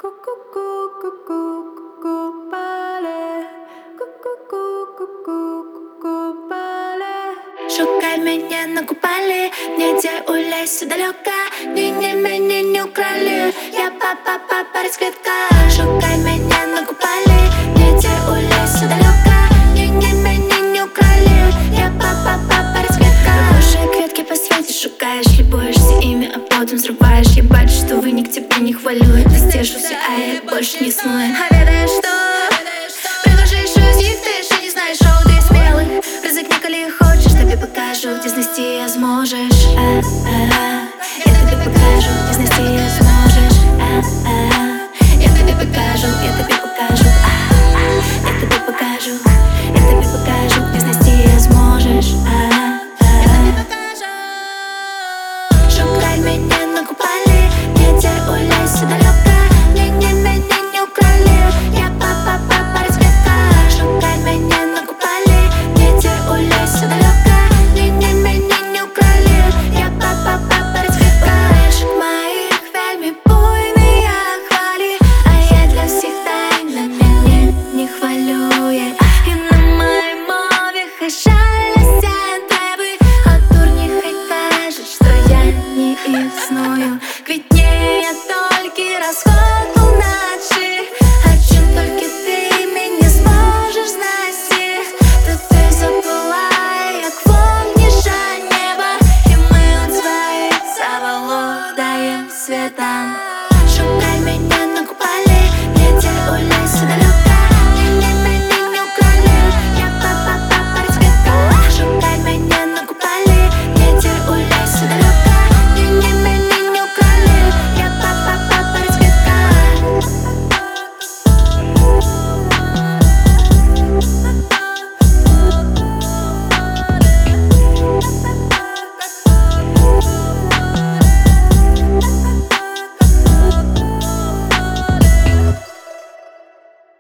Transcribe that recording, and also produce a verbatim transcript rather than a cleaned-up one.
Ку-ку-ку, ку-ку, ку-ку, поле. Ку-ку-ку, ку-ку, ку-ку, поле. Шукай меня на купале, нигде улезь далеко. Ни, ни, меня не украли, я па-па-па-па расцветка. Шукай меня на купале, нигде улезь далеко. Ни, ни, меня не украли, я па-па-па-па расцветка. Лучшие кветки по свете шукаешь, любуешься ими, а потом взрываешь. Ебать, что вы ни к тебе не хвалю. Ты стешился, а я больше не смою. А ведаешь что? Предложишь из них, ты еще не знаешь, шоу ты смелых. Рызыкни, коли хочешь, тебе покажу, где снести я сможешь. А-а-а. Я тебе покажу, где снести я сможешь. А-а-а.